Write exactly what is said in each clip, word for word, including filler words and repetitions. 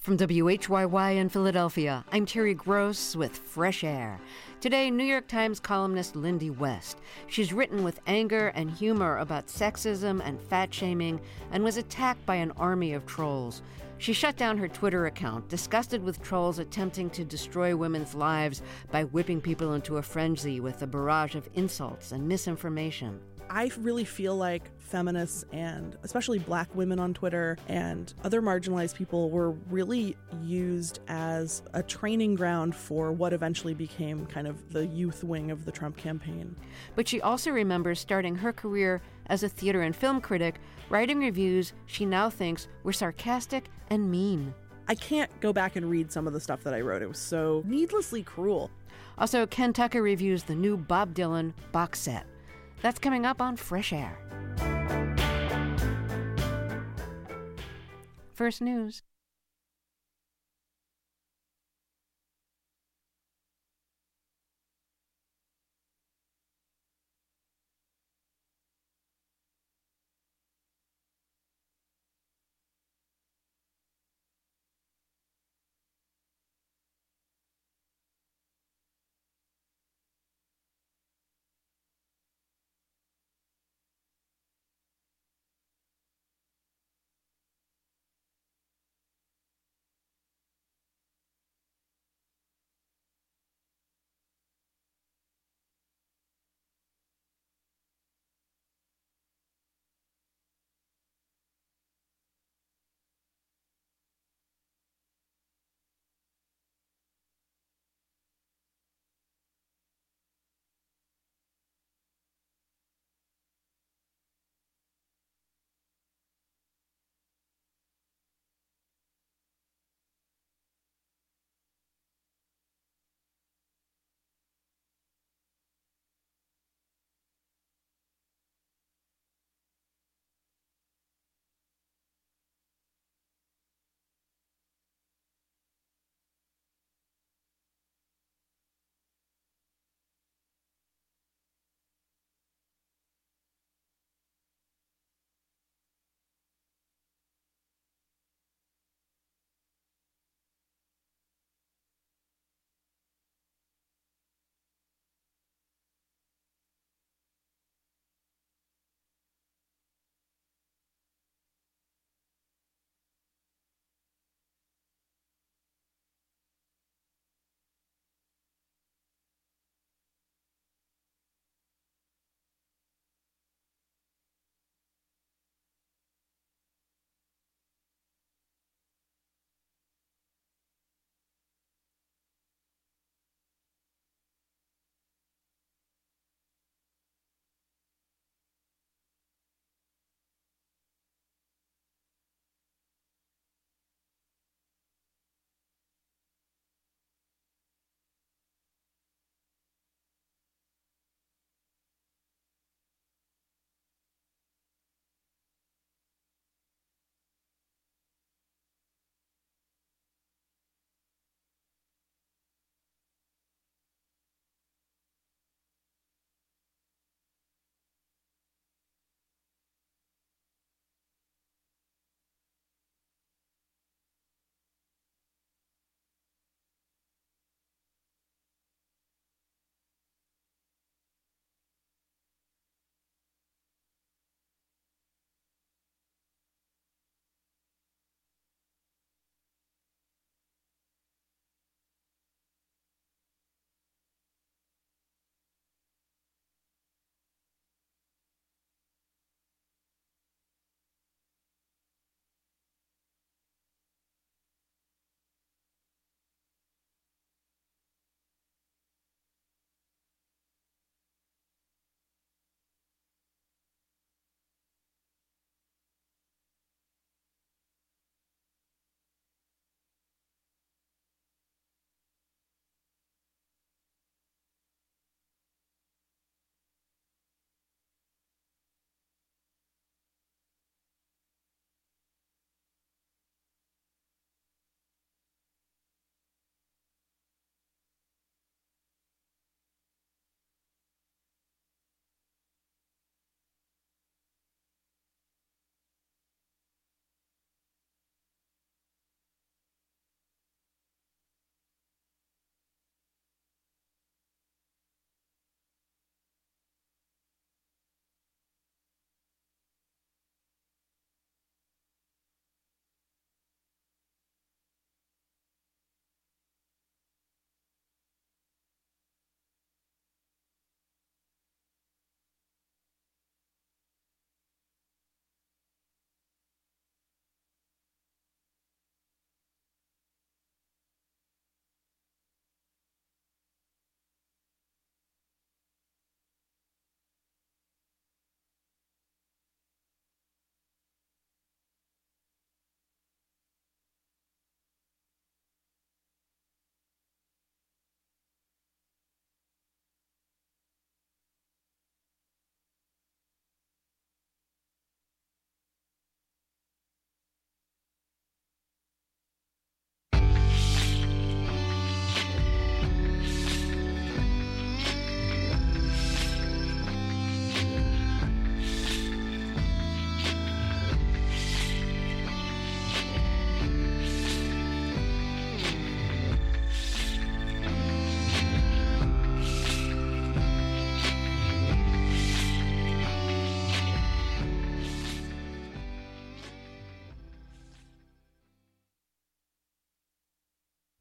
From W H Y Y in Philadelphia, I'm Terry Gross with Fresh Air. Today, New York Times columnist Lindy West. She's written with anger and humor about sexism and fat-shaming and was attacked by an army of trolls. She shut down her Twitter account, disgusted with trolls attempting to destroy women's lives by whipping people into a frenzy with a barrage of insults and misinformation. I really feel like feminists and especially black women on Twitter and other marginalized people were really used as a training ground for what eventually became kind of the youth wing of the Trump campaign. But she also remembers starting her career as a theater and film critic, writing reviews she now thinks were sarcastic and mean. I can't go back and read some of the stuff that I wrote. It was so needlessly cruel. Also, Ken Tucker reviews the new Bob Dylan box set. That's coming up on Fresh Air. First News.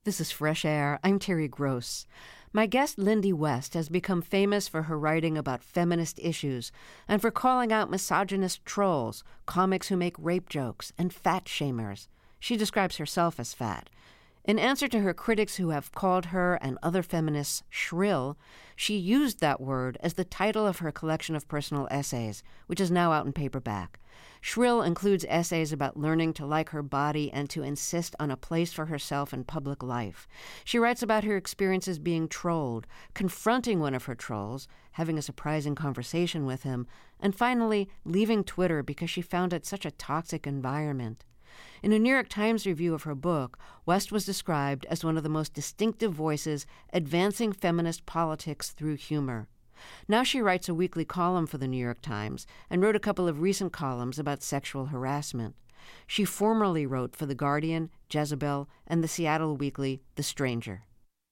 This is Fresh Air. I'm Terry Gross. My guest, Lindy West, has become famous for her writing about feminist issues and for calling out misogynist trolls, comics who make rape jokes, and fat shamers. She describes herself as fat. In answer to her critics who have called her and other feminists shrill, she used that word as the title of her collection of personal essays, which is now out in paperback. Shrill includes essays about learning to like her body and to insist on a place for herself in public life. She writes about her experiences being trolled, confronting one of her trolls, having a surprising conversation with him, and finally leaving Twitter because she found it such a toxic environment. In a New York Times review of her book, West was described as one of the most distinctive voices advancing feminist politics through humor. Now she writes a weekly column for the New York Times and wrote a couple of recent columns about sexual harassment. She formerly wrote for The Guardian, Jezebel, and the Seattle weekly The Stranger.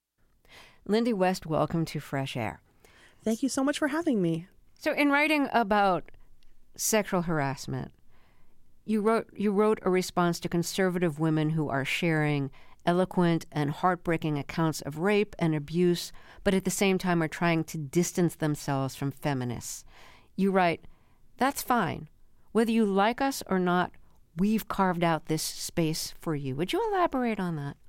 Lindy West, welcome to Fresh Air. Thank you so much for having me. So in writing about sexual harassment, You wrote you wrote a response to conservative women who are sharing eloquent and heartbreaking accounts of rape and abuse, but at the same time are trying to distance themselves from feminists. You write, "That's fine. Whether you like us or not, we've carved out this space for you." Would you elaborate on that?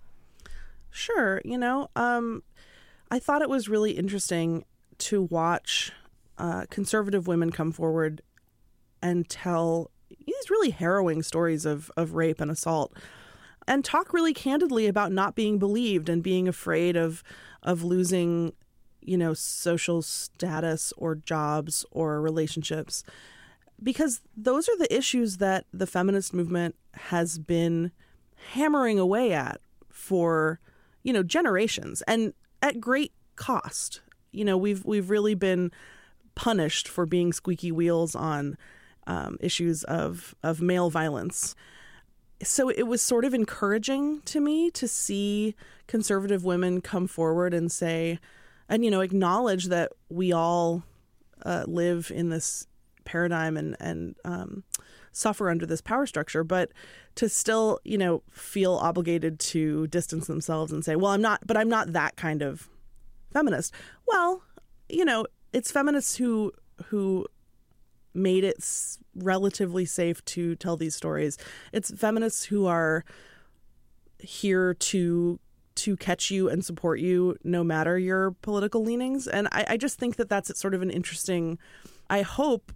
Sure. You know, um, I thought it was really interesting to watch uh, conservative women come forward and tell these really harrowing stories of, of rape and assault and talk really candidly about not being believed and being afraid of of losing, you know, social status or jobs or relationships, because those are the issues that the feminist movement has been hammering away at for, you know, generations and at great cost. You know, we've we've really been punished for being squeaky wheels on Um, issues of, of male violence. So it was sort of encouraging to me to see conservative women come forward and say, and, you know, acknowledge that we all uh, live in this paradigm and, and um, suffer under this power structure, but to still, you know, feel obligated to distance themselves and say, well, I'm not, but I'm not that kind of feminist. Well, you know, it's feminists who, who, made it s- relatively safe to tell these stories. It's feminists who are here to to catch you and support you no matter your political leanings. And I, I just think that that's sort of an interesting, I hope,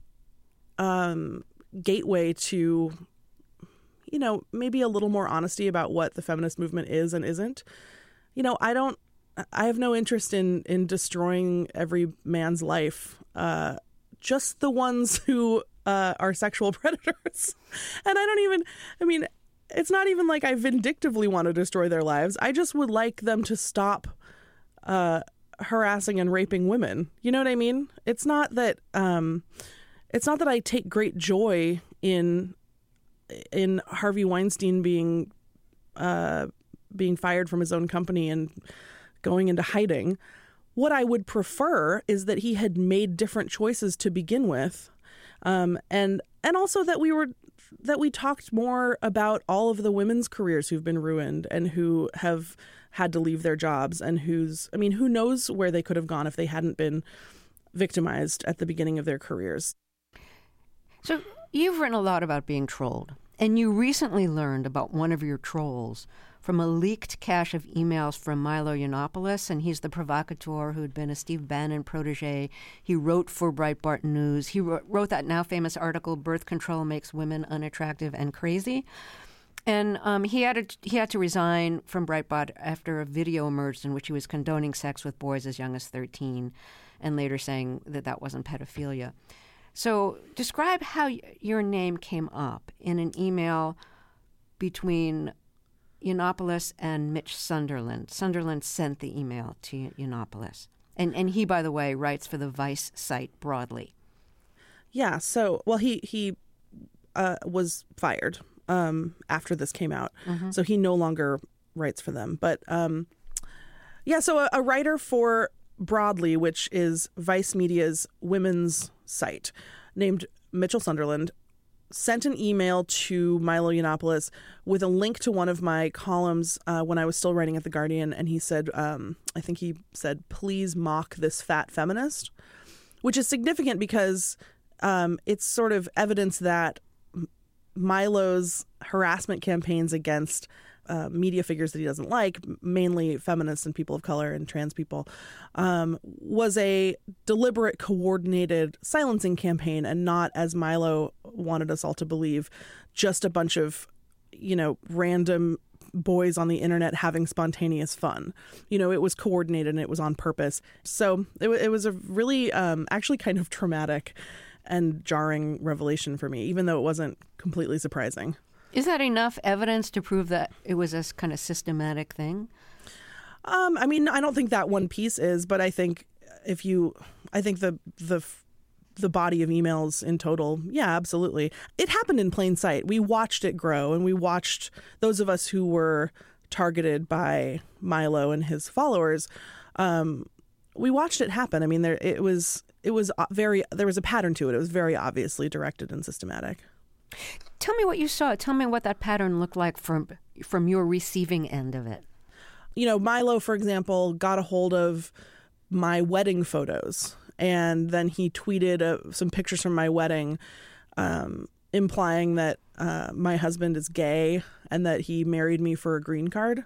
um, gateway to, you know, maybe a little more honesty about what the feminist movement is and isn't. You know, I don't, I have no interest in, in destroying every man's life, uh, just the ones who uh, are sexual predators. And I don't even, I mean, it's not even like I vindictively want to destroy their lives. I just would like them to stop uh, harassing and raping women. You know what I mean? It's not that, um, it's not that I take great joy in, in Harvey Weinstein being, uh, being fired from his own company and going into hiding. What I would prefer is that he had made different choices to begin with, um, and and also that we were that we talked more about all of the women's careers who've been ruined and who have had to leave their jobs and who's I mean, who knows where they could have gone if they hadn't been victimized at the beginning of their careers. So you've written a lot about being trolled, and you recently learned about one of your trolls from a leaked cache of emails from Milo Yiannopoulos, and he's the provocateur who'd been a Steve Bannon protege. He wrote for Breitbart News. He wrote, wrote that now famous article, "Birth Control Makes Women Unattractive and Crazy." And um, he had to, he had to resign from Breitbart after a video emerged in which he was condoning sex with boys as young as thirteen, and later saying that that wasn't pedophilia. So describe how y- your name came up in an email between Yiannopoulos and Mitch Sunderland. Sunderland sent the email to Yiannopoulos. And and he, by the way, writes for the Vice site broadly. Yeah, so, well, he, he uh, was fired um, after this came out. Mm-hmm. So he no longer writes for them. But, um, yeah, so a, a writer for Broadly, which is Vice Media's women's site, named Mitchell Sunderland, sent an email to Milo Yiannopoulos with a link to one of my columns uh, when I was still writing at The Guardian. And he said, um, I think he said, please mock this fat feminist, which is significant because um, it's sort of evidence that Milo's harassment campaigns against uh, media figures that he doesn't like, mainly feminists and people of color and trans people, um, was a deliberate, coordinated silencing campaign, and not, as Milo wanted us all to believe, just a bunch of, you know, random boys on the internet having spontaneous fun. You know, it was coordinated and it was on purpose. So it, it was a really um, actually kind of traumatic and jarring revelation for me, even though it wasn't completely surprising. Is that enough evidence to prove that it was a kind of systematic thing? Um, I mean, I don't think that one piece is, but I think if you, I think the the the body of emails in total, yeah, absolutely. It happened in plain sight. We watched it grow, and we watched those of us who were targeted by Milo and his followers. Um, we watched it happen. I mean, there it was. It was very. There was a pattern to it. It was very obviously directed and systematic. Tell me what you saw. Tell me what that pattern looked like from from your receiving end of it. You know, Milo, for example, got a hold of my wedding photos, and then he tweeted uh, some pictures from my wedding, um, implying that uh, my husband is gay and that he married me for a green card.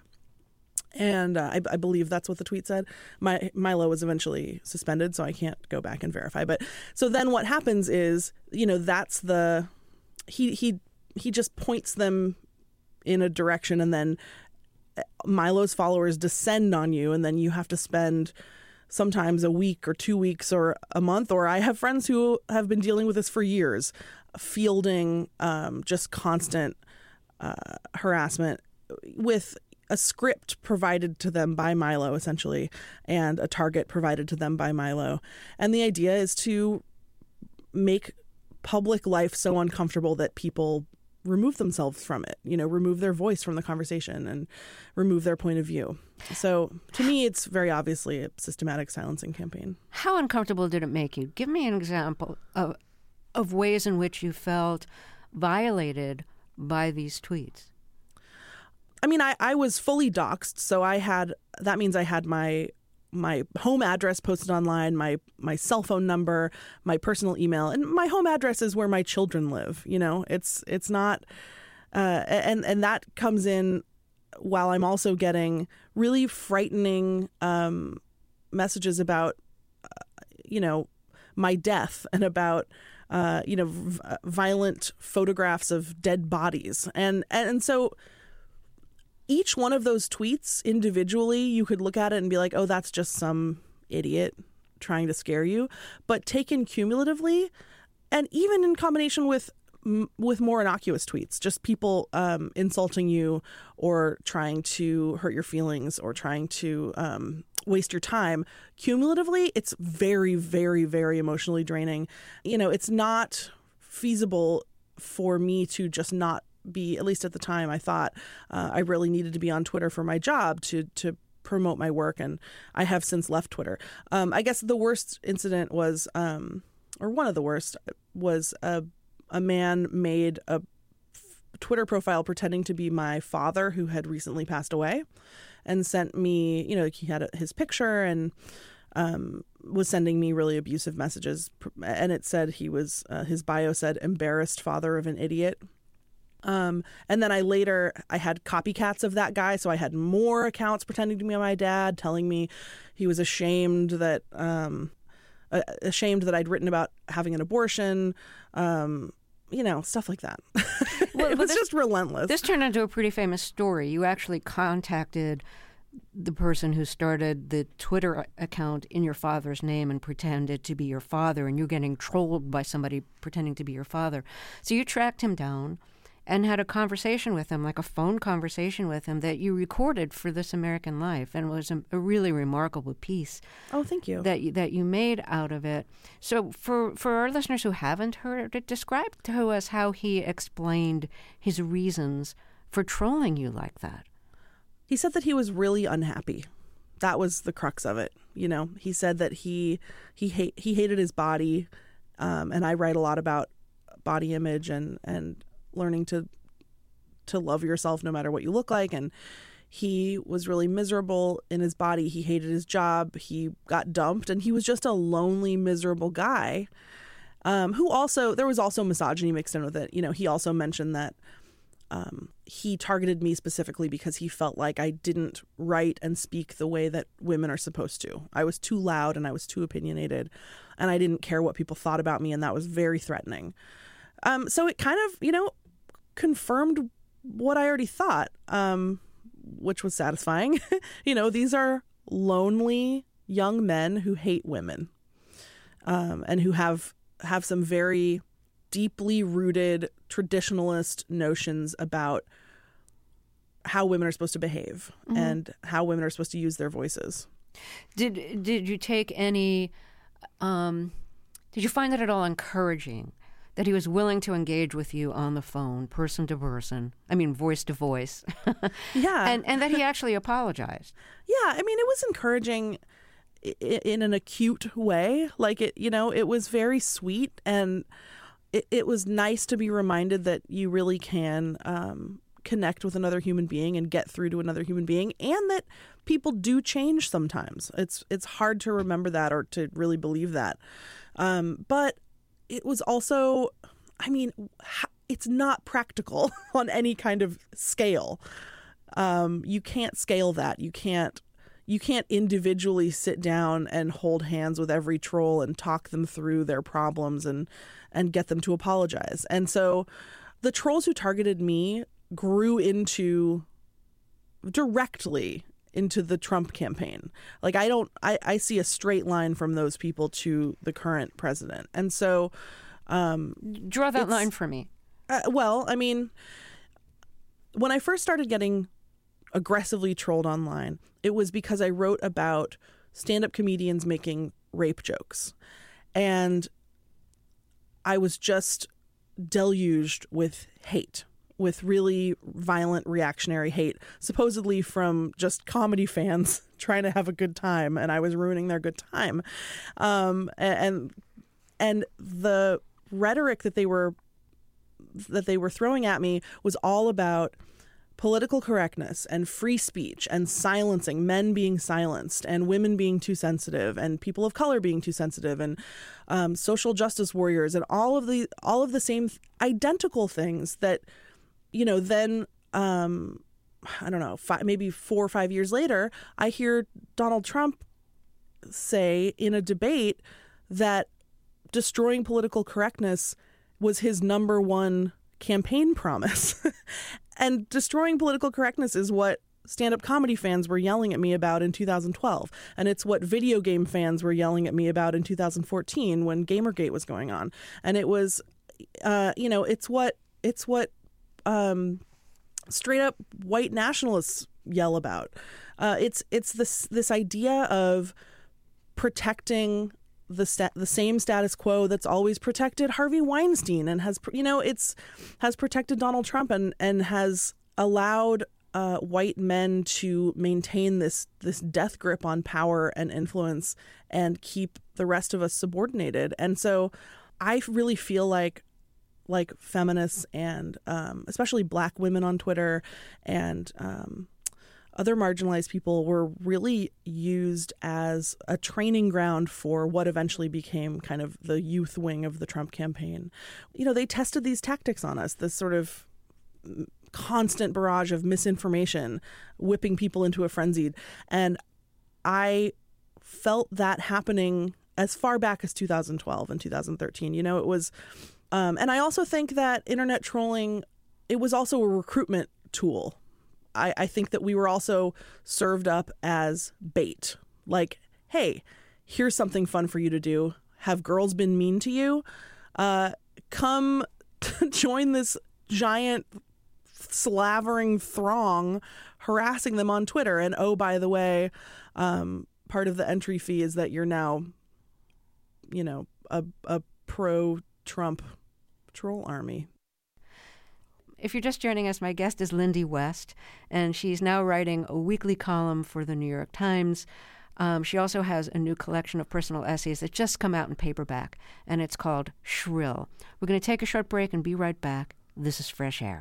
And uh, I, I believe that's what the tweet said. My Milo was eventually suspended, so I can't go back and verify. But so then what happens is, you know, that's the he he he just points them in a direction, and then Milo's followers descend on you, and then you have to spend sometimes a week or two weeks or a month, or I have friends who have been dealing with this for years, fielding um, just constant uh, harassment with a script provided to them by Milo, essentially, and a target provided to them by Milo. And the idea is to make public life so uncomfortable that people remove themselves from it, you know, remove their voice from the conversation and remove their point of view. So to me, it's very obviously a systematic silencing campaign. How uncomfortable did it make you? Give me an example of, of ways in which you felt violated by these tweets. I mean, I, I was fully doxxed, so I had, that means I had my my home address posted online, my my cell phone number, my personal email, and my home address is where my children live. You know, it's it's not, uh, and and that comes in while I'm also getting really frightening um, messages about, uh, you know, my death and about, uh, you know, v- violent photographs of dead bodies, and and so. Each one of those tweets individually, you could look at it and be like, oh, that's just some idiot trying to scare you. But taken cumulatively, and even in combination with with more innocuous tweets, just people um, insulting you or trying to hurt your feelings or trying to um, waste your time, cumulatively, it's very, very, very emotionally draining. You know, it's not feasible for me to just not be, at least at the time, I thought uh, I really needed to be on Twitter for my job to to promote my work, and I have since left Twitter. Um, I guess the worst incident was, um, or one of the worst, was a a man made a Twitter profile pretending to be my father who had recently passed away, and sent me, you know, he had his picture and um, was sending me really abusive messages, and it said he was uh, his bio said embarrassed father of an idiot. Um, and then I later, I had copycats of that guy. So I had more accounts pretending to be my dad, telling me he was ashamed that, um, uh, ashamed that I'd written about having an abortion, um, you know, stuff like that. Well, it was this, just relentless. This turned into a pretty famous story. You actually contacted the person who started the Twitter account in your father's name and pretended to be your father, and you're getting trolled by somebody pretending to be your father. So you tracked him down and had a conversation with him, like a phone conversation with him that you recorded for This American Life, and it was a, a really remarkable piece. Oh, thank you. That you, that you made out of it. So for, for our listeners who haven't heard it, describe to us how he explained his reasons for trolling you like that. He said that he was really unhappy. That was the crux of it. You know, he said that he he hate, he hated his body, um, and I write a lot about body image and and learning to to love yourself no matter what you look like. And he was really miserable in his body. He hated his job. He got dumped, and he was just a lonely, miserable guy. Um, who also, there was also misogyny mixed in with it. You know, he also mentioned that um, he targeted me specifically because he felt like I didn't write and speak the way that women are supposed to. I was too loud and I was too opinionated, and I didn't care what people thought about me, and that was very threatening. Um, so it kind of, you know, confirmed what I already thought, um, which was satisfying. You know, these are lonely young men who hate women, um, and who have have some very deeply rooted traditionalist notions about how women are supposed to behave, mm-hmm. and how women are supposed to use their voices. Did did you take any, um, did you find that at all encouraging that he was willing to engage with you on the phone, person to person, I mean, voice to voice? Yeah. And, and that he actually apologized? Yeah, I mean, it was encouraging in an acute way. Like, it, you know, it was very sweet, and it, it was nice to be reminded that you really can um, connect with another human being and get through to another human being, and that people do change sometimes. It's it's hard to remember that or to really believe that. Um, but it was also, I mean, it's not practical on any kind of scale. Um, you can't scale that. You can't You can't individually sit down and hold hands with every troll and talk them through their problems and and get them to apologize. And so the trolls who targeted me grew into directly into the Trump campaign. Like, I don't I, I see a straight line from those people to the current president. And so um, draw that line for me. Uh, well, I mean, when I first started getting aggressively trolled online, it was because I wrote about stand-up comedians making rape jokes. And I was just deluged with hate, with really violent reactionary hate, supposedly from just comedy fans trying to have a good time, and I was ruining their good time. Um, and and the rhetoric that they were that they were throwing at me was all about political correctness and free speech and silencing, men being silenced and women being too sensitive and people of color being too sensitive and um, social justice warriors and all of the all of the same identical things that, you know, then um, I don't know, five, maybe four or five years later, I hear Donald Trump say in a debate that destroying political correctness was his number one campaign promise. And destroying political correctness is what stand-up comedy fans were yelling at me about in two thousand twelve. And it's what video game fans were yelling at me about in two thousand fourteen when Gamergate was going on. And it was, uh, you know, it's what it's what um, straight up white nationalists yell about. Uh, it's it's this this idea of protecting the sta- the same status quo that's always protected Harvey Weinstein and has, you know, it's has protected Donald Trump and, and has allowed uh, white men to maintain this this death grip on power and influence and keep the rest of us subordinated. And so I really feel like like feminists and um, especially Black women on Twitter and um, other marginalized people were really used as a training ground for what eventually became kind of the youth wing of the Trump campaign. You know, they tested these tactics on us, this sort of constant barrage of misinformation, whipping people into a frenzy. And I felt that happening as far back as two thousand twelve and two thousand thirteen. You know, it was, um, and I also think that internet trolling, it was also a recruitment tool. I, I think that we were also served up as bait. Like, hey, here's something fun for you to do. Have girls been mean to you? Uh, come join this giant slavering throng harassing them on Twitter. And oh, by the way, um, part of the entry fee is that you're now, you know, a, a pro-Trump troll army. If you're just joining us, my guest is Lindy West, and she's now writing a weekly column for the New York Times. Um, she also has a new collection of personal essays that just come out in paperback, and it's called Shrill. We're going to take a short break and be right back. This is Fresh Air.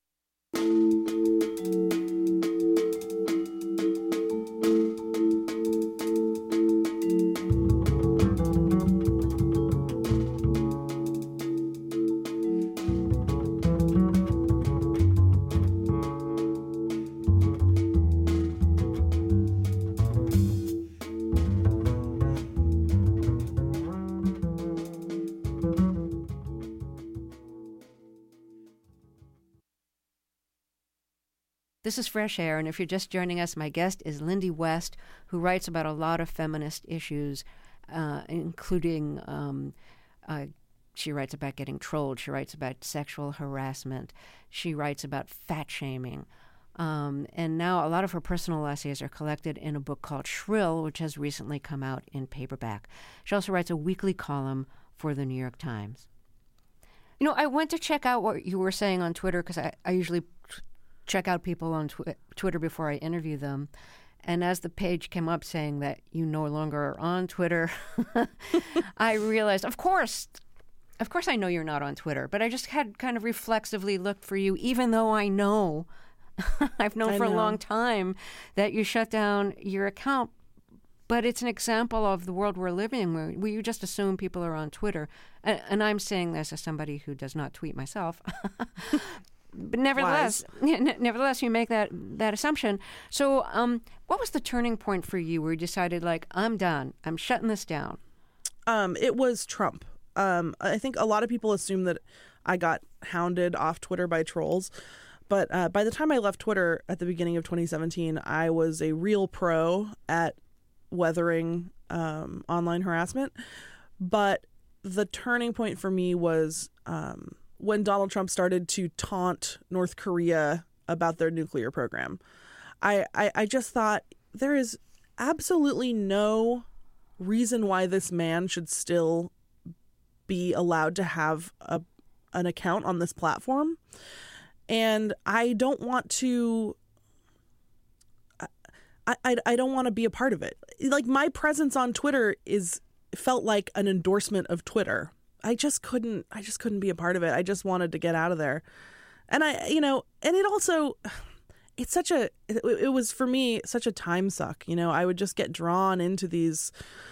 This is Fresh Air, and if you're just joining us, my guest is Lindy West, who writes about a lot of feminist issues, uh, including um, uh, she writes about getting trolled, she writes about sexual harassment, she writes about fat shaming. Um, and now a lot of her personal essays are collected in a book called Shrill, which has recently come out in paperback. She also writes a weekly column for the New York Times. You know, I went to check out what you were saying on Twitter because I, I usually check out people on tw- Twitter before I interview them. And as the page came up saying that you no longer are on Twitter, I realized, of course, of course I know you're not on Twitter, but I just had kind of reflexively looked for you, even though I know, I've known I for know. a long time that you shut down your account. But it's an example of the world we're living in where, where you just assume people are on Twitter. And, and I'm saying this as somebody who does not tweet myself. But nevertheless, nevertheless, you make that, that assumption. So um, what was the turning point for you where you decided, like, I'm done, I'm shutting this down? Um, it was Trump. Um, I think a lot of people assume that I got hounded off Twitter by trolls. But uh, by the time I left Twitter at the beginning of twenty seventeen, I was a real pro at weathering um, online harassment. But the turning point for me was um, when Donald Trump started to taunt North Korea about their nuclear program. I, I, I just thought there is absolutely no reason why this man should still be allowed to have a, an account on this platform. And I don't want to, I, I, I don't want to be a part of it. Like, my presence on Twitter is felt like an endorsement of Twitter. I just couldn't, I just couldn't be a part of it. I just wanted to get out of there. And I, you know, and it also, it's such a, it, it was for me such a time suck. You know, I would just get drawn into these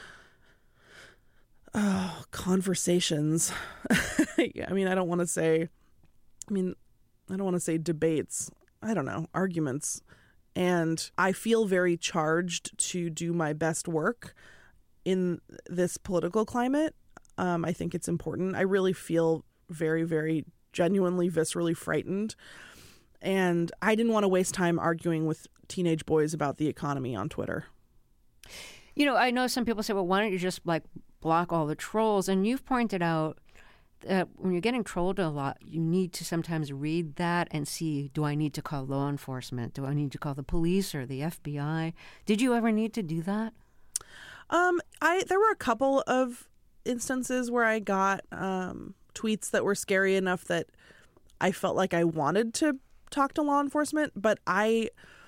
oh, conversations. I mean, I don't want to say, I mean, I don't want to say debates. I don't know, arguments. And I feel very charged to do my best work in this political climate. Um, I think it's important. I really feel very, very genuinely, viscerally frightened. And I didn't want to waste time arguing with teenage boys about the economy on Twitter. You know, I know some people say, well, why don't you just, like, block all the trolls? And you've pointed out that when you're getting trolled a lot, you need to sometimes read that and see, do I need to call law enforcement? Do I need to call the police or the F B I? Did you ever need to do that? Um, I there were a couple of instances where I got um, tweets that were scary enough that I felt like I wanted to talk to law enforcement, but I,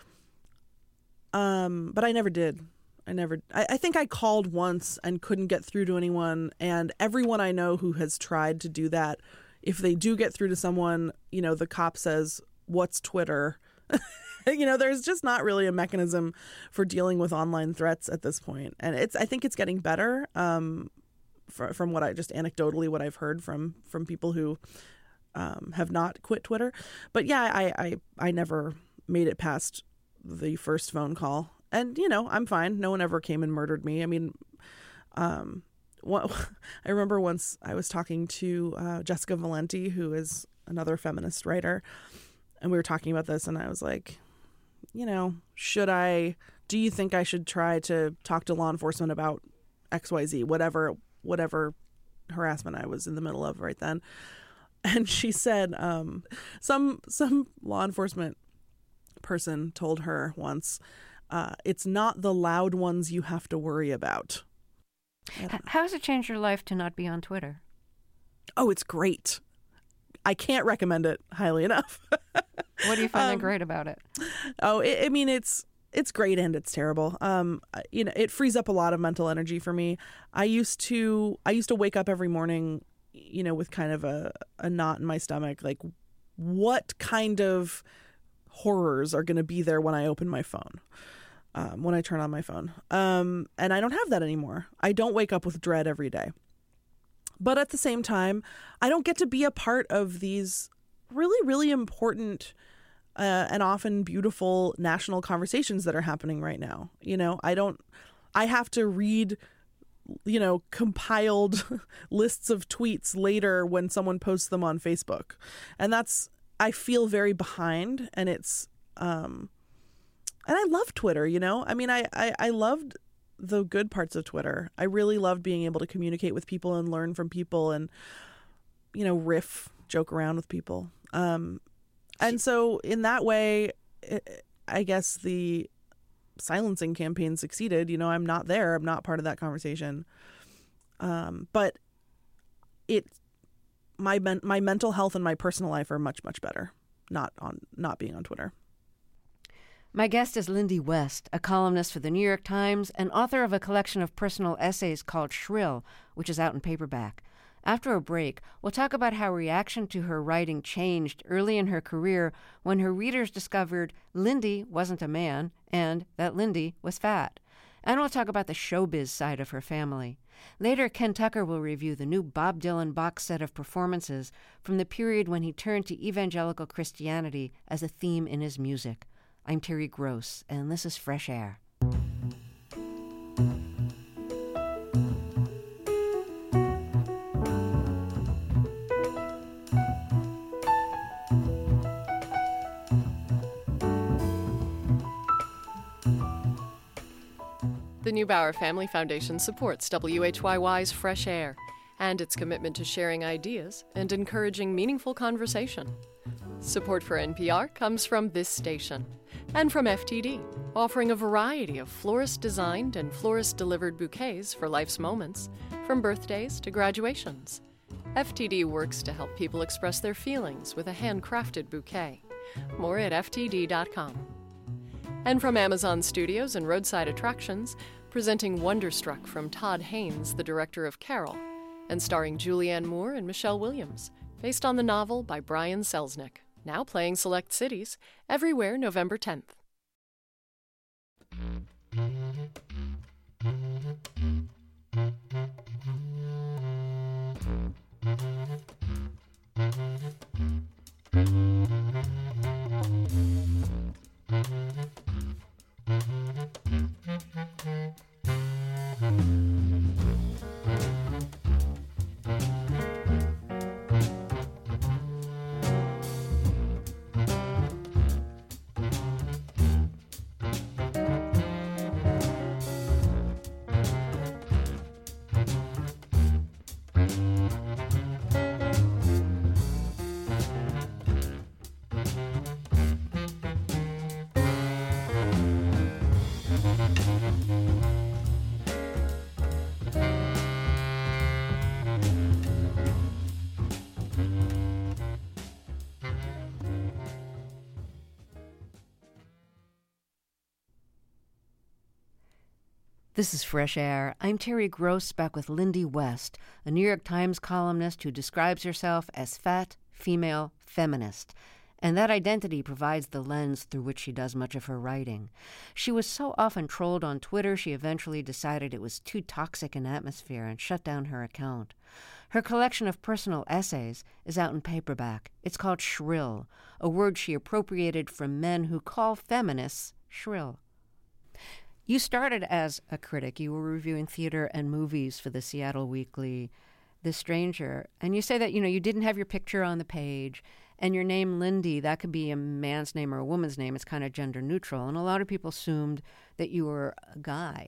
um, but I never did. I never, I, I think I called once and couldn't get through to anyone. And everyone I know who has tried to do that, if they do get through to someone, you know, the cop says, what's Twitter? You know, there's just not really a mechanism for dealing with online threats at this point. And it's, I think it's getting better. Um, for, from what I just anecdotally, what I've heard from, from people who um, have not quit Twitter. But yeah, I, I, I never made it past the first phone call. And, you know, I'm fine. No one ever came and murdered me. I mean, um, what, I remember once I was talking to uh, Jessica Valenti, who is another feminist writer, and we were talking about this, and I was like, you know, should I, do you think I should try to talk to law enforcement about X Y Z, whatever, whatever harassment I was in the middle of right then? And she said, um, some, some law enforcement person told her once, Uh, it's not the loud ones you have to worry about. How has it changed your life to not be on Twitter? Oh, it's great. I can't recommend it highly enough. What do you find um, that great about it? Oh, it, I mean, it's it's great and it's terrible. Um, you know, it frees up a lot of mental energy for me. I used to, I used to wake up every morning, you know, with kind of a, a knot in my stomach. Like, what kind of horrors are going to be there when I open my phone, um, when I turn on my phone? Um, and I don't have that anymore. I don't wake up with dread every day. But at the same time, I don't get to be a part of these really, really important Uh, and often beautiful national conversations that are happening right now. You know, I don't, I have to read, you know, compiled lists of tweets later when someone posts them on Facebook. And that's, I feel very behind, and it's, um, and I love Twitter, you know, I mean, I, I, I loved the good parts of Twitter. I really loved being able to communicate with people and learn from people and, you know, riff, joke around with people. Um, And so in that way, I guess the silencing campaign succeeded. You know, I'm not there. I'm not part of that conversation. Um, but it, my men, my mental health and my personal life are much, much better not on not being on Twitter. My guest is Lindy West, a columnist for the New York Times and author of a collection of personal essays called Shrill, which is out in paperback. After a break, we'll talk about how reaction to her writing changed early in her career when her readers discovered Lindy wasn't a man and that Lindy was fat. And we'll talk about the showbiz side of her family. Later, Ken Tucker will review the new Bob Dylan box set of performances from the period when he turned to evangelical Christianity as a theme in his music. I'm Terry Gross, and this is Fresh Air. The Neubauer Family Foundation supports W H Y Y's Fresh Air and its commitment to sharing ideas and encouraging meaningful conversation. Support for N P R comes from this station and from F T D, offering a variety of florist-designed and florist-delivered bouquets for life's moments, from birthdays to graduations. F T D works to help people express their feelings with a handcrafted bouquet. More at F T D dot com. And from Amazon Studios and Roadside Attractions, presenting Wonderstruck from Todd Haynes, the director of Carol, and starring Julianne Moore and Michelle Williams, based on the novel by Brian Selznick, now playing select cities, everywhere November tenth. This is Fresh Air. I'm Terry Gross, back with Lindy West, a New York Times columnist who describes herself as fat, female, feminist. And that identity provides the lens through which she does much of her writing. She was so often trolled on Twitter, she eventually decided it was too toxic an atmosphere and shut down her account. Her collection of personal essays is out in paperback. It's called Shrill, a word she appropriated from men who call feminists shrill. You started as a critic. You were reviewing theater and movies for the Seattle Weekly, The Stranger. And you say that, you know, you didn't have your picture on the page. And your name, Lindy, that could be a man's name or a woman's name. It's kind of gender neutral. And a lot of people assumed that you were a guy.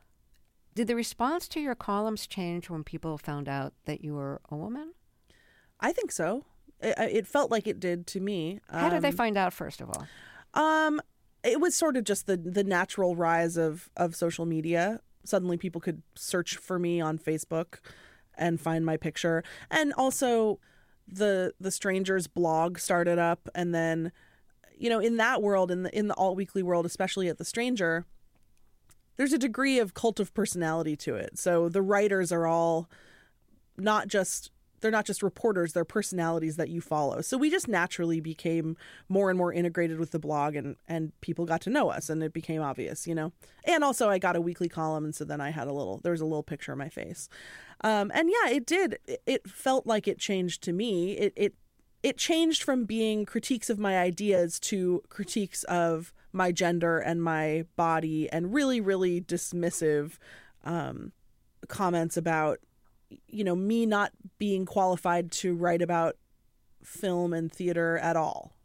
Did the response to your columns change when people found out that you were a woman? I think so. It, it felt like it did to me. How did they Um, find out, first of all? Um, it was sort of just the, the natural rise of, of social media. Suddenly people could search for me on Facebook and find my picture. And also the the Strangers blog started up, and then, you know, in that world, in the in the alt weekly world, especially at The Stranger, there's a degree of cult of personality to it. So the writers are all not just, they're not just reporters, they're personalities that you follow. So we just naturally became more and more integrated with the blog, and, and people got to know us, and it became obvious, you know. And also I got a weekly column, and so then I had a little, there was a little picture of my face. Um, and yeah, it did. It felt like it changed to me. It, it, it changed from being critiques of my ideas to critiques of my gender and my body, and really, really dismissive um, comments about, you know, me not being qualified to write about film and theater at all.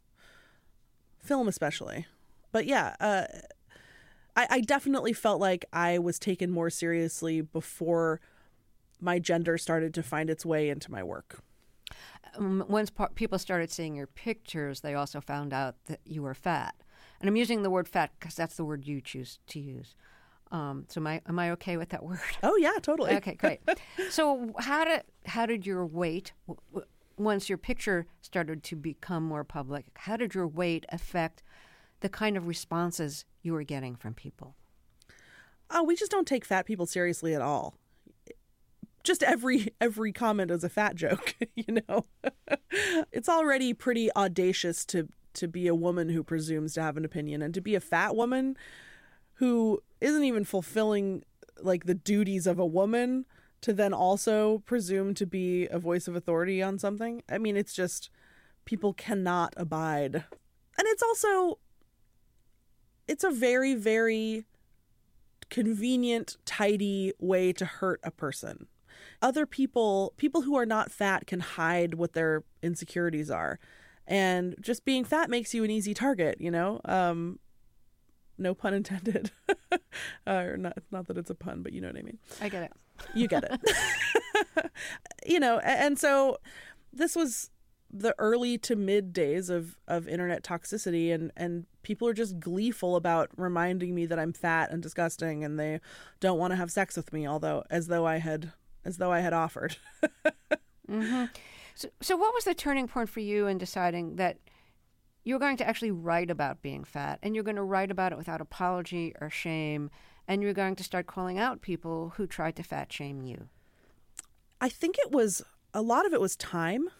Film especially. But yeah, uh, I, I definitely felt like I was taken more seriously before my gender started to find its way into my work. Um, once pa- people started seeing your pictures, they also found out that you were fat. And I'm using the word fat because that's the word you choose to use. Um, so am I, am I okay with that word? Oh, yeah, totally. Okay, great. So how did how did your weight, w- w- once your picture started to become more public, how did your weight affect the kind of responses you were getting from people? Oh, we just don't take fat people seriously at all. Just every every comment is a fat joke, you know. It's already pretty audacious to to be a woman who presumes to have an opinion, and to be a fat woman who isn't even fulfilling like the duties of a woman to then also presume to be a voice of authority on something. I mean, it's just, people cannot abide. And it's also, it's a very, very convenient, tidy way to hurt a person. Other people, people who are not fat, can hide what their insecurities are. And just being fat makes you an easy target, you know? Um, no pun intended. uh, or not, not that it's a pun, but you know what I mean. I get it. You get it. You know, and so this was the early to mid days of, of internet toxicity, and, and people are just gleeful about reminding me that I'm fat and disgusting, and they don't want to have sex with me, although as though I had as though I had offered. Mm-hmm. So, so what was the turning point for you in deciding that you were going to actually write about being fat, and you're going to write about it without apology or shame, and you're going to start calling out people who tried to fat shame you? I think it was, a lot of it was time.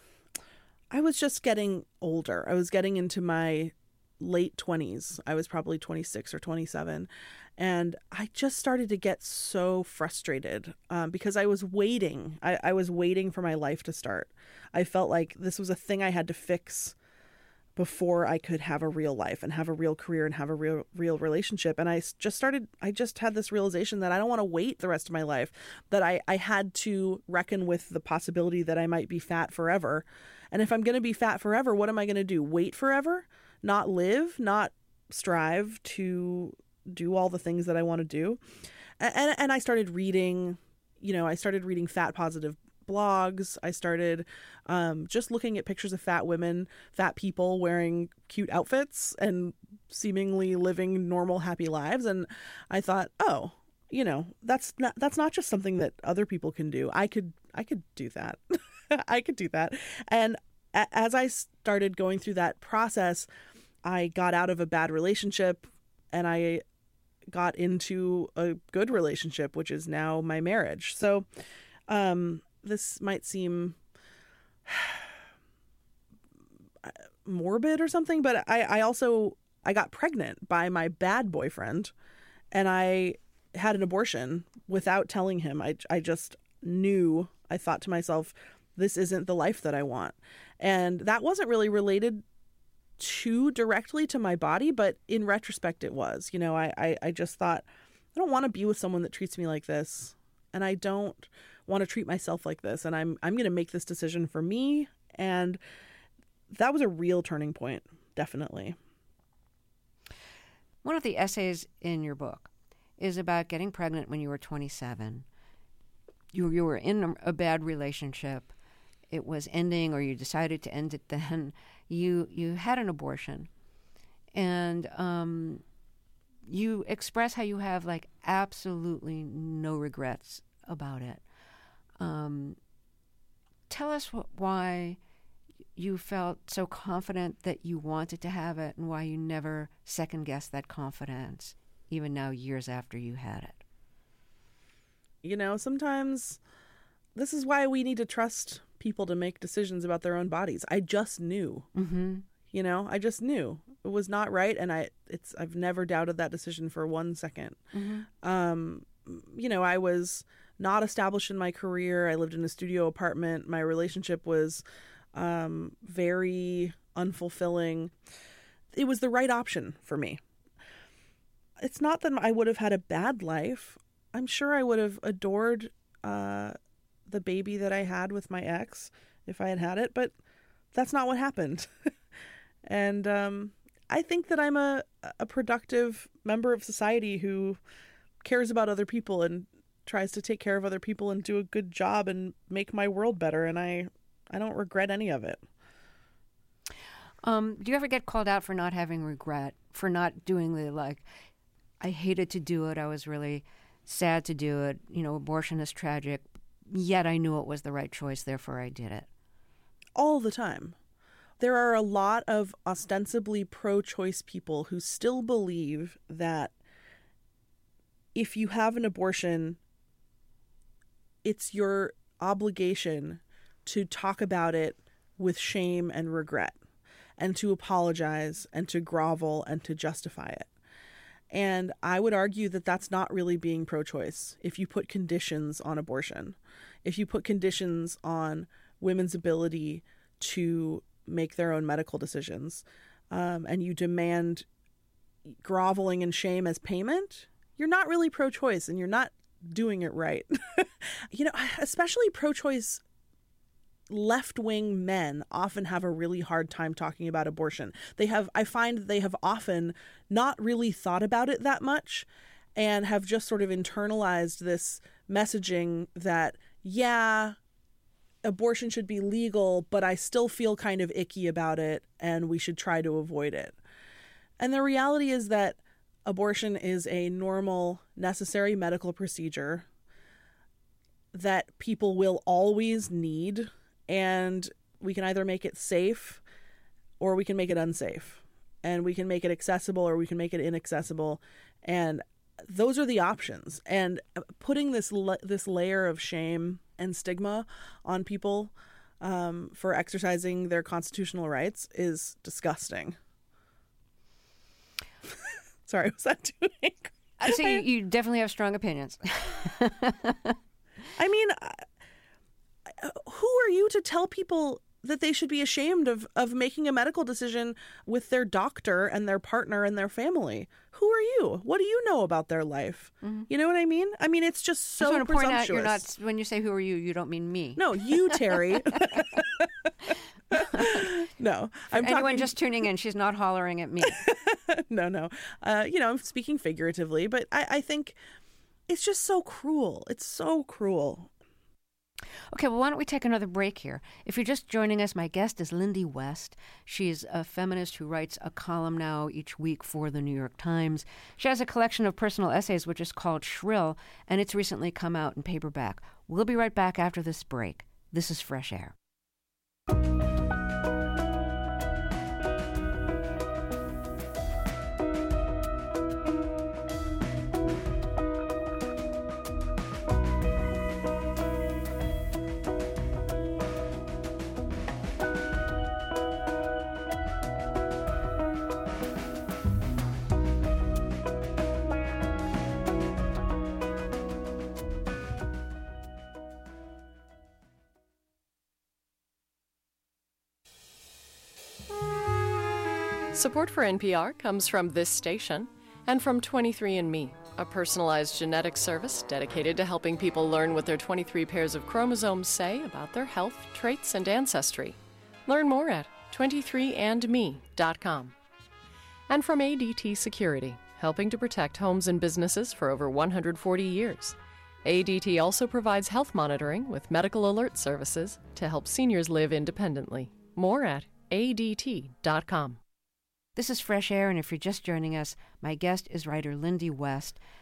I was just getting older. I was getting into my late twenties. I was probably twenty-six or twenty-seven. And I just started to get so frustrated um, because I was waiting. I, I was waiting for my life to start. I felt like this was a thing I had to fix before I could have a real life and have a real career and have a real real relationship. And I just started, I just had this realization that I don't want to wait the rest of my life, that I, I had to reckon with the possibility that I might be fat forever. And if I'm going to be fat forever, what am I going to do? Wait forever? Not live? Not strive to do all the things that I want to do? And, and I started reading, you know, I started reading fat positive blogs. I started um, just looking at pictures of fat women, fat people wearing cute outfits and seemingly living normal, happy lives. And I thought, oh, you know, that's not, that's not just something that other people can do. I could, I could do that. I could do that. And a- as I started going through that process, I got out of a bad relationship, and I got into a good relationship, which is now my marriage. So, um, this might seem morbid or something, but I, I also, I got pregnant by my bad boyfriend, and I had an abortion without telling him. I, I just knew, I thought to myself, this isn't the life that I want. And that wasn't really related too directly to my body, but in retrospect it was. You know, I, I, I just thought, I don't want to be with someone that treats me like this, and I don't want to treat myself like this, and I'm I'm going to make this decision for me. And that was a real turning point, definitely. One of the essays in your book is about getting pregnant when you were twenty-seven. You, you were in a bad relationship. It was ending, or you decided to end it then. You you had an abortion. And um, you express how you have, like, absolutely no regrets about it. Um, tell us wh- why you felt so confident that you wanted to have it and why you never second-guessed that confidence, even now years after you had it. You know, sometimes this is why we need to trust people to make decisions about their own bodies. I just knew. Mm-hmm. You know, I just knew it was not right, and I it's I've never doubted that decision for one second. Mm-hmm. Um, you know, I was not established in my career. I lived in a studio apartment. My relationship was um, very unfulfilling. It was the right option for me. It's not that I would have had a bad life. I'm sure I would have adored uh, the baby that I had with my ex if I had had it, but that's not what happened. And um, I think that I'm a, a productive member of society who cares about other people and tries to take care of other people and do a good job and make my world better. And I, I don't regret any of it. Um, do you ever get called out for not having regret, for not doing the, like, I hated to do it, I was really sad to do it, you know, abortion is tragic, yet I knew it was the right choice, therefore I did it? All the time. There are a lot of ostensibly pro-choice people who still believe that if you have an abortion, it's your obligation to talk about it with shame and regret, and to apologize and to grovel and to justify it. And I would argue that that's not really being pro-choice if you put conditions on abortion, if you put conditions on women's ability to make their own medical decisions, um, and you demand groveling and shame as payment, you're not really pro-choice and you're not doing it right. You know, especially pro-choice left-wing men often have a really hard time talking about abortion. They have, I find that they have often not really thought about it that much and have just sort of internalized this messaging that, yeah, abortion should be legal, but I still feel kind of icky about it and we should try to avoid it. And the reality is that abortion is a normal, necessary medical procedure that people will always need, and we can either make it safe or we can make it unsafe, and we can make it accessible or we can make it inaccessible, and those are the options. And putting this la- this layer of shame and stigma on people um, for exercising their constitutional rights is disgusting. Sorry, was that too angry? I see you, you definitely have strong opinions. I mean, who are you to tell people that they should be ashamed of, of making a medical decision with their doctor and their partner and their family? Who are you? What do you know about their life? Mm-hmm. You know what I mean? I mean, it's just so I just want to presumptuous. point out, you're not, when you say who are you, you don't mean me. No, you, Terry. No, I'm anyone talking... just tuning in, she's not hollering at me. no, no. Uh, you know, I'm speaking figuratively, but I, I think it's just so cruel. It's so cruel. Okay, well, why don't we take another break here? If you're just joining us, my guest is Lindy West. She's a feminist who writes a column now each week for the New York Times. She has a collection of personal essays which is called Shrill, and it's recently come out in paperback. We'll be right back after this break. This is Fresh Air. Support for N P R comes from this station and from twenty-three and me, a personalized genetics service dedicated to helping people learn what their twenty-three pairs of chromosomes say about their health, traits, and ancestry. Learn more at twenty-three and me dot com. And from A D T Security, helping to protect homes and businesses for over one hundred forty years. A D T also provides health monitoring with medical alert services to help seniors live independently. More at A D T dot com. This is Fresh Air, and if you're just joining us, my guest is writer Lindy West,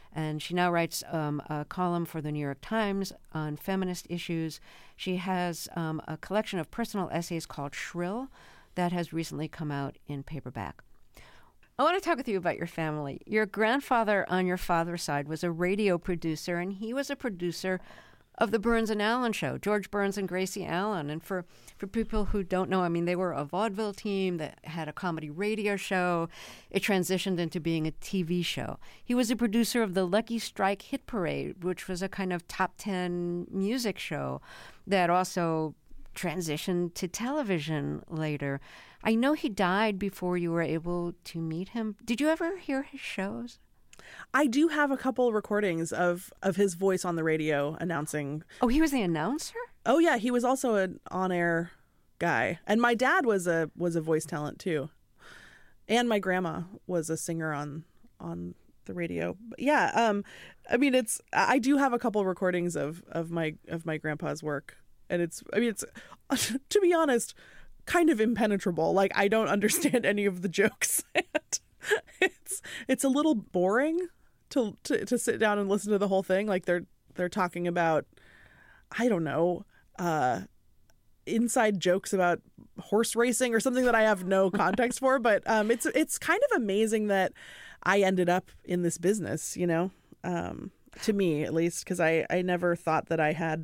And she now writes um, a column for the New York Times on feminist issues. She has um, a collection of personal essays called Shrill that has recently come out in paperback. I want to talk with you about your family. Your grandfather on your father's side was a radio producer, and he was a producer of the Burns and Allen show, George Burns and Gracie Allen. And for, for people who don't know, I mean, they were a vaudeville team that had a comedy radio show. It transitioned into being a T V show. He was a producer of the Lucky Strike Hit Parade, which was a kind of top ten music show that also transitioned to television later. I know he died before you were able to meet him. Did you ever hear his shows? I do have a couple recordings of, of his voice on the radio announcing. Oh, he was the announcer? Oh, yeah. He was also an on-air guy. And my dad was a was a voice talent, too. And my grandma was a singer on on the radio. But yeah. Um, I mean, it's I do have a couple recordings of, of my of my grandpa's work. And it's I mean, it's to be honest, kind of impenetrable. Like, I don't understand any of the jokes. it's it's a little boring to, to to sit down and listen to the whole thing. Like, they're they're talking about, I don't know, uh, inside jokes about horse racing or something that I have no context for. But um, it's it's kind of amazing that I ended up in this business, you know, um, to me at least, because I, I never thought that I had.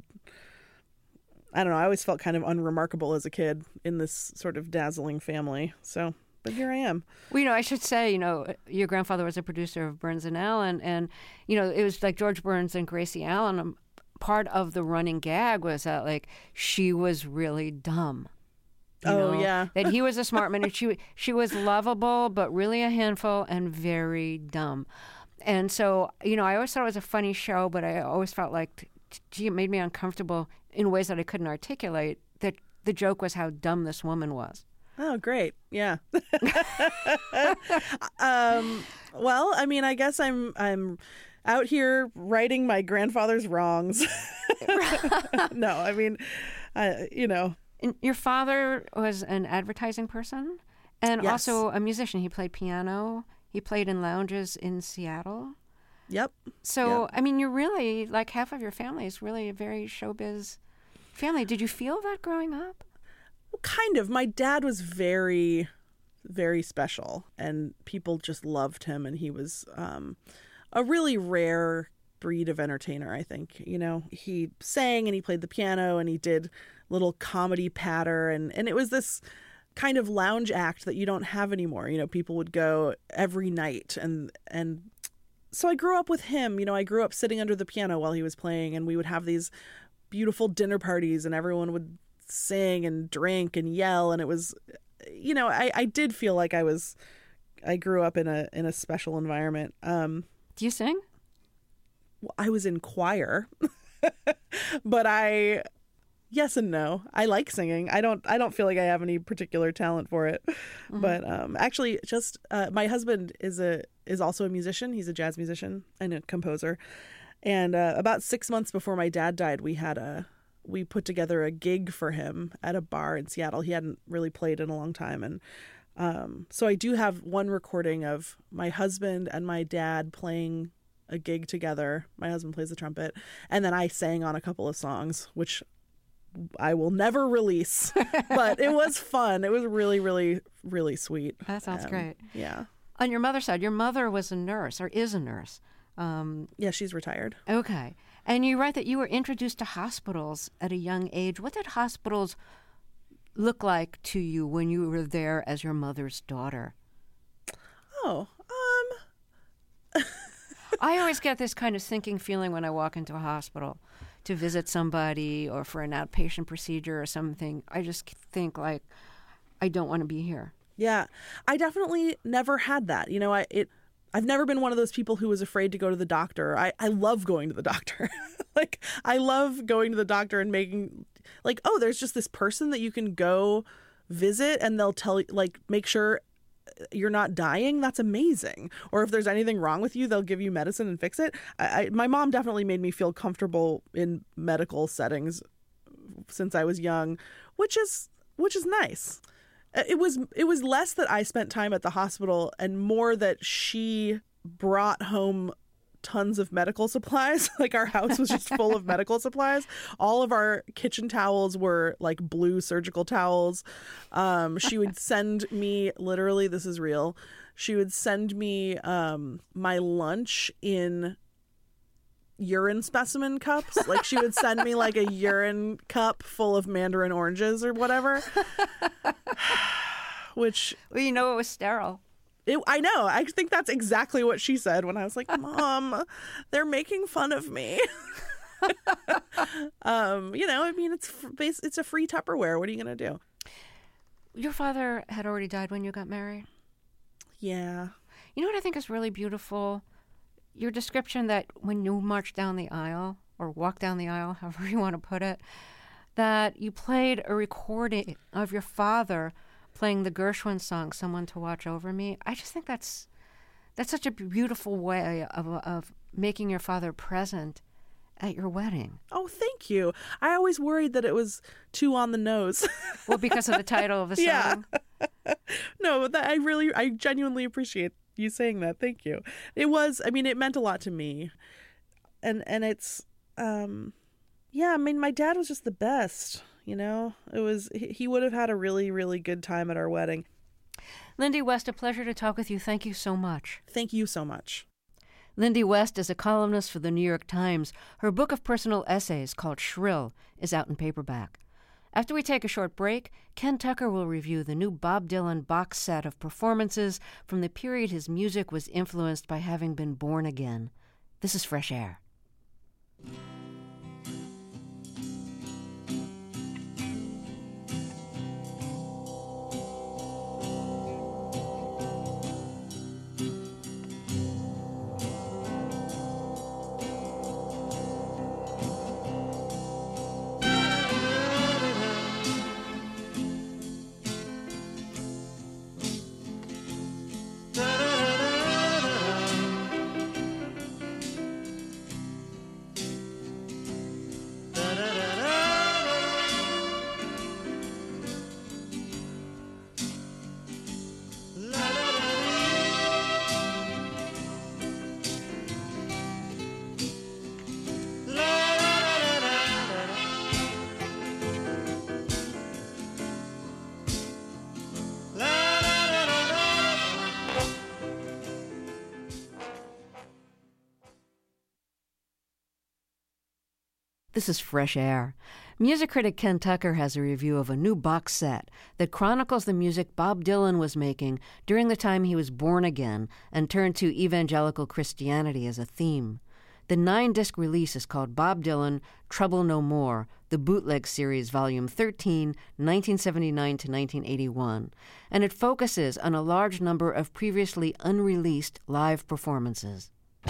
I don't know. I always felt kind of unremarkable as a kid in this sort of dazzling family. So, but here I am. Well, you know, I should say, you know, your grandfather was a producer of Burns and Allen, and, you know, it was like George Burns and Gracie Allen. Um, part of the running gag was that, like, she was really dumb. You oh, know, yeah. that he was a smart man, and she, she was lovable, but really a handful and very dumb. And so, you know, I always thought it was a funny show, but I always felt like, gee, it made me uncomfortable in ways that I couldn't articulate, that the joke was how dumb this woman was. Oh, great. Yeah. um, well, I mean, I guess I'm I'm out here righting my grandfather's wrongs. No, I mean, I, you know. And your father was an advertising person and Yes. also a musician. He played piano. He played in lounges in Seattle. Yep. So, Yep. I mean, you're really, like, half of your family is really a very showbiz family. Did you feel that growing up? Kind of. My dad was very, very special, and people just loved him, and he was um, a really rare breed of entertainer, I think. You know, he sang and he played the piano and he did little comedy patter, and, and it was this kind of lounge act that you don't have anymore. You know, people would go every night, and and so I grew up with him. You know, I grew up sitting under the piano while he was playing, and we would have these beautiful dinner parties, and everyone would sing and drink and yell, and it was, you know, I, I did feel like I was, I grew up in a in a special environment. Um, Do you sing? well, I was in choir, but I, yes and no. I like singing. I don't. I don't feel like I have any particular talent for it. Mm-hmm. But um, actually, just uh, my husband is a is also a musician. He's a jazz musician and a composer. And uh, about six months before my dad died, we had a we put together a gig for him at a bar in Seattle. He hadn't really played in a long time, and um, so I do have one recording of my husband and my dad playing a gig together. My husband plays the trumpet, and then I sang on a couple of songs, which I will never release, but it was fun. It was really, really, really sweet. That sounds um, great. Yeah. On your mother's side, your mother was a nurse or is a nurse. Um, yeah, she's retired. Okay. And you write that you were introduced to hospitals at a young age. What did hospitals look like to you when you were there as your mother's daughter? Oh, um... I always get this kind of sinking feeling when I walk into a hospital to visit somebody or for an outpatient procedure or something. I just think, like, I don't want to be here. Yeah, I definitely never had that. You know, I it I've never been one of those people who was afraid to go to the doctor. I, I love going to the doctor. Like, I love going to the doctor and making, like, oh, there's just this person that you can go visit and they'll tell you, like, make sure you're not dying. That's amazing. Or if there's anything wrong with you, they'll give you medicine and fix it. I, I, my mom definitely made me feel comfortable in medical settings since I was young, which is which is nice. It was it was less that I spent time at the hospital and more that she brought home tons of medical supplies. Like our house was just full of medical supplies. All of our kitchen towels were like blue surgical towels. Um, she would send me, literally, this is real, she would send me um, my lunch in urine specimen cups. Like she would send me like a urine cup full of mandarin oranges or whatever. Which, well, you know, it was sterile. It, I know. I think that's exactly what she said when I was like, Mom, they're making fun of me. um, you know, I mean, it's it's a free Tupperware. What are you going to do? Your father had already died when you got married? Yeah. You know what I think is really beautiful? Your description that when you marched down the aisle, or walked down the aisle, however you want to put it, that you played a recording of your father playing the Gershwin song, Someone to Watch Over Me. I just think that's that's such a beautiful way of of making your father present at your wedding. Oh, thank you. I always worried that it was too on the nose. Well, because of the title of the song? Yeah. No, that I really, I genuinely appreciate you saying that. Thank you. It was, I mean, it meant a lot to me. And, and it's, um, yeah, I mean, my dad was just the best. You know, it was, he would have had a really, really good time at our wedding. Lindy West, a pleasure to talk with you. Thank you so much. Thank you so much. Lindy West is a columnist for the New York Times. Her book of personal essays called Shrill is out in paperback. After we take a short break, Ken Tucker will review the new Bob Dylan box set of performances from the period his music was influenced by having been born again. This is Fresh Air. This is Fresh Air. Music critic Ken Tucker has a review of a new box set that chronicles the music Bob Dylan was making during the time he was born again and turned to evangelical Christianity as a theme. The nine-disc release is called Bob Dylan, Trouble No More, the Bootleg Series, Volume thirteen, nineteen seventy-nine to nineteen eighty-one, and it focuses on a large number of previously unreleased live performances.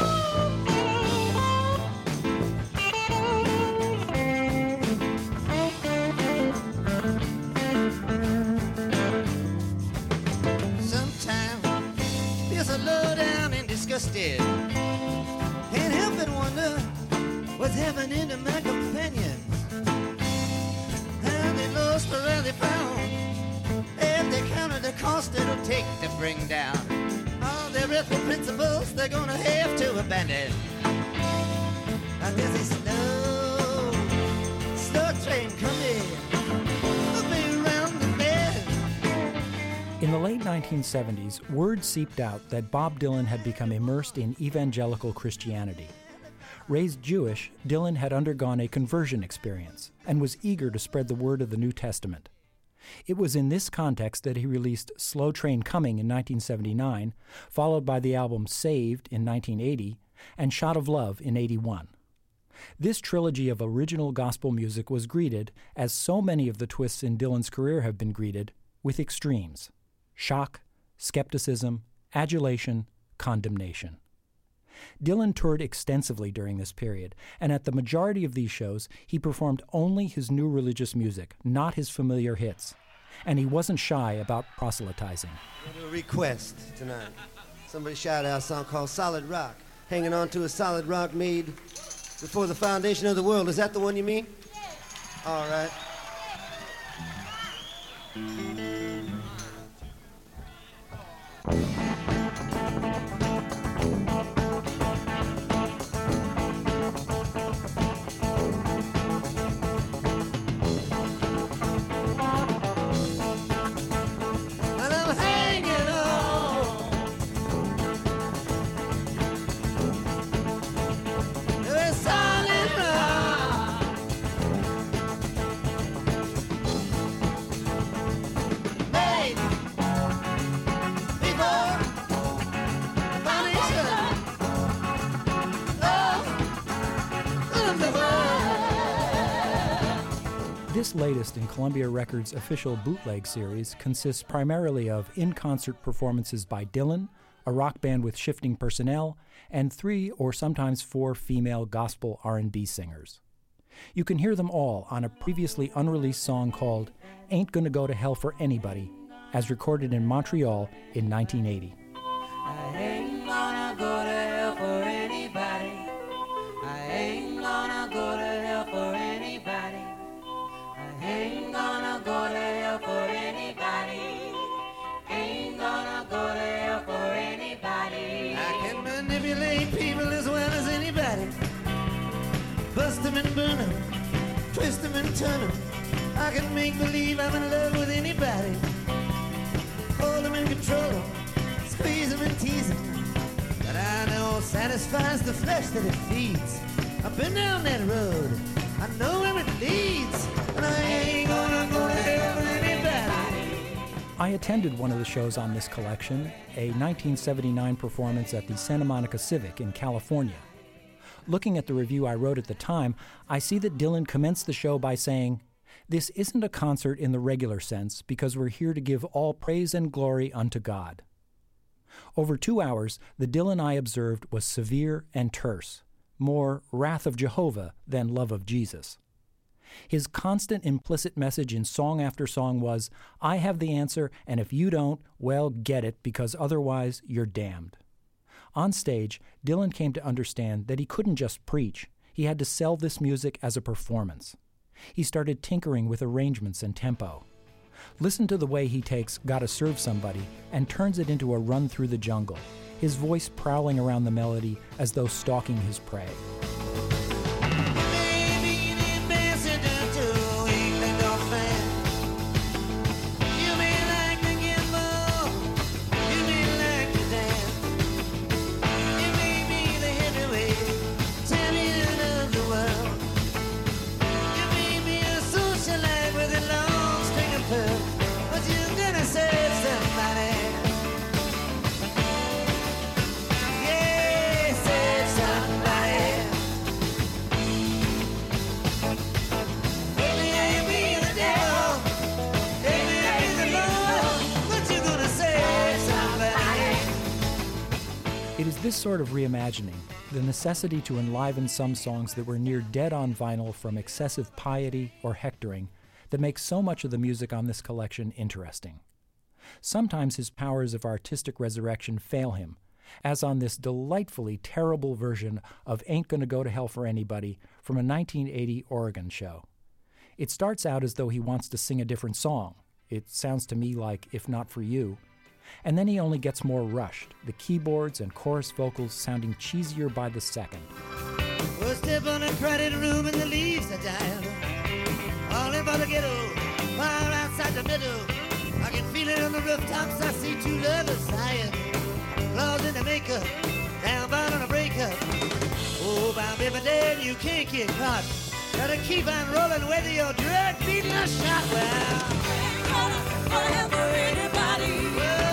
Disgusted. Can't help but wonder what's happening to my companions. How they lost or how they found. If they counted the cost it'll take to bring down all their earthly principles, they're gonna have to abandon. And there's a slow, slow train coming. In the late nineteen seventies, word seeped out that Bob Dylan had become immersed in evangelical Christianity. Raised Jewish, Dylan had undergone a conversion experience and was eager to spread the word of the New Testament. It was in this context that he released Slow Train Coming in nineteen seventy-nine, followed by the album Saved in nineteen eighty, and Shot of Love in eighty-one. This trilogy of original gospel music was greeted, as so many of the twists in Dylan's career have been greeted, with extremes. Shock, skepticism, adulation, condemnation. Dylan toured extensively during this period, and at the majority of these shows, he performed only his new religious music, not his familiar hits. And he wasn't shy about proselytizing. A request tonight. Somebody shout out a song called Solid Rock. Hanging on to a solid rock made before the foundation of the world. Is that the one you mean? Yeah. All right. This latest in Columbia Records' official bootleg series consists primarily of in-concert performances by Dylan, a rock band with shifting personnel, and three or sometimes four female gospel R and B singers. You can hear them all on a previously unreleased song called Ain't Gonna Go to Hell for Anybody, as recorded in Montreal in nineteen eighty. I ain't gonna go to hell for anybody. I ain't gonna go to hell for anybody. I ain't gonna go to hell for anybody. Ain't gonna go to hell for anybody. I can manipulate people as well as anybody. Bust them and burn them, twist them and turn them. I can make believe I'm in love with anybody. Hold them and control them, squeeze them and tease them. But I know satisfies the flesh that it feeds. I've been down that road, I know where it leads. And I ain't gonna go to hell with anybody. I attended one of the shows on this collection, a nineteen seventy-nine performance at the Santa Monica Civic in California. Looking at the review I wrote at the time, I see that Dylan commenced the show by saying, "This isn't a concert in the regular sense because we're here to give all praise and glory unto God." Over two hours, the Dylan I observed was severe and terse, more wrath of Jehovah than love of Jesus. His constant implicit message in song after song was, I have the answer, and if you don't, well, get it, because otherwise you're damned. On stage, Dylan came to understand that he couldn't just preach. He had to sell this music as a performance. He started tinkering with arrangements and tempo. Listen to the way he takes Gotta Serve Somebody and turns it into a run through the jungle, his voice prowling around the melody as though stalking his prey. It is this sort of reimagining, the necessity to enliven some songs that were near dead on vinyl from excessive piety or hectoring, that makes so much of the music on this collection interesting. Sometimes his powers of artistic resurrection fail him, as on this delightfully terrible version of Ain't Gonna Go to Hell for Anybody from a nineteen eighty Oregon show. It starts out as though he wants to sing a different song. It sounds to me like If Not For You. And then he only gets more rushed, the keyboards and chorus vocals sounding cheesier by the second. We'll step on a crowded room and the leaves are dying. All in for the ghetto, while outside the middle. I can feel it on the rooftops, I see two lovers sighing. Claws in the makeup, down bound on a breakup. Oh, bound every day and you can't get caught. Gotta keep on rolling whether you're drug, beating or shot. Well, ain't gonna, gonna help for anybody.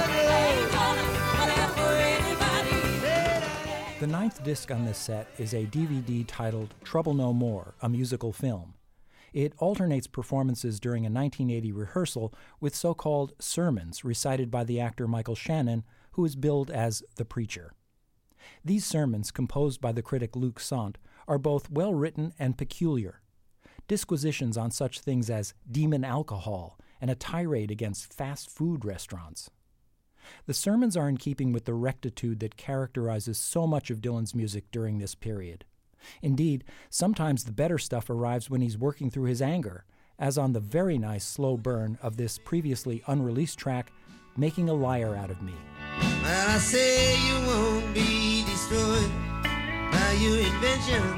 The ninth disc on this set is a D V D titled Trouble No More, a musical film. It alternates performances during a nineteen eighty rehearsal with so-called sermons recited by the actor Michael Shannon, who is billed as the preacher. These sermons, composed by the critic Luc Sant, are both well-written and peculiar. Disquisitions on such things as demon alcohol and a tirade against fast food restaurants. The sermons are in keeping with the rectitude that characterizes so much of Dylan's music during this period. Indeed, sometimes the better stuff arrives when he's working through his anger, as on the very nice slow burn of this previously unreleased track, Making a Liar Out of Me. Well, I say you won't be destroyed by your inventions,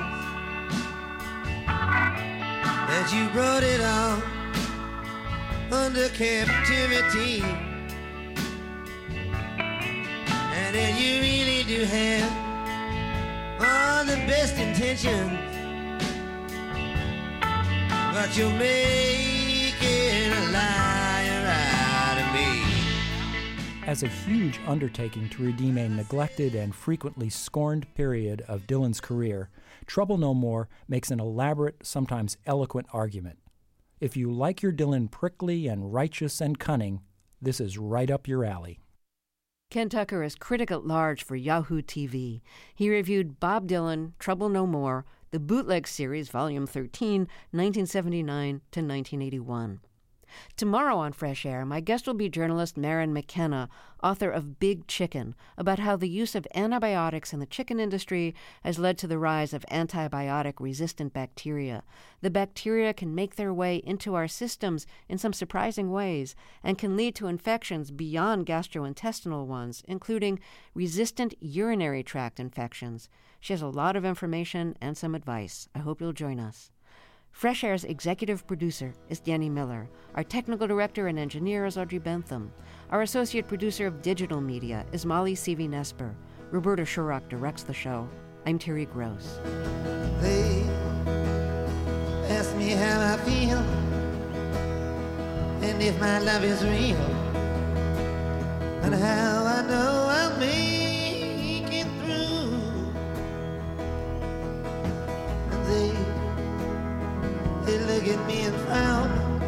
that you brought it all under captivity. And that you really do have all the best intentions, but you're making a liar out of me. As a huge undertaking to redeem a neglected and frequently scorned period of Dylan's career, Trouble No More makes an elaborate, sometimes eloquent argument. If you like your Dylan prickly and righteous and cunning, this is right up your alley. Ken Tucker is critic at large for Yahoo T V. He reviewed Bob Dylan, Trouble No More, the Bootleg Series, Volume thirteen, nineteen seventy-nine to nineteen eighty-one. Tomorrow on Fresh Air, my guest will be journalist Maren McKenna, author of Big Chicken, about how the use of antibiotics in the chicken industry has led to the rise of antibiotic-resistant bacteria. The bacteria can make their way into our systems in some surprising ways and can lead to infections beyond gastrointestinal ones, including resistant urinary tract infections. She has a lot of information and some advice. I hope you'll join us. Fresh Air's executive producer is Danny Miller. Our technical director and engineer is Audrey Bentham. Our associate producer of digital media is Molly Seavey-Nesper. Roberta Shurrock directs the show. I'm Terry Gross. They ask me how I feel and if my love is real and how I know I'll make it through. And they They look at me and frown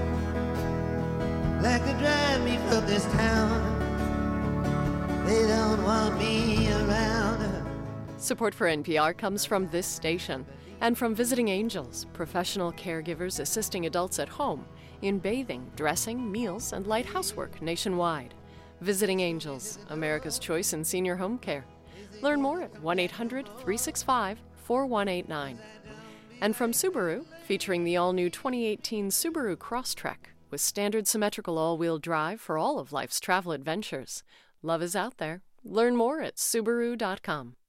like to drive me from this town. They don't want me around. Support for N P R comes from this station and from Visiting Angels, professional caregivers assisting adults at home in bathing, dressing, meals, and light housework nationwide. Visiting Angels, America's choice in senior home care. Learn more at one eight hundred, three six five, four one eight nine. And from Subaru, featuring the all-new twenty eighteen Subaru Crosstrek with standard symmetrical all-wheel drive for all of life's travel adventures. Love is out there. Learn more at Subaru dot com.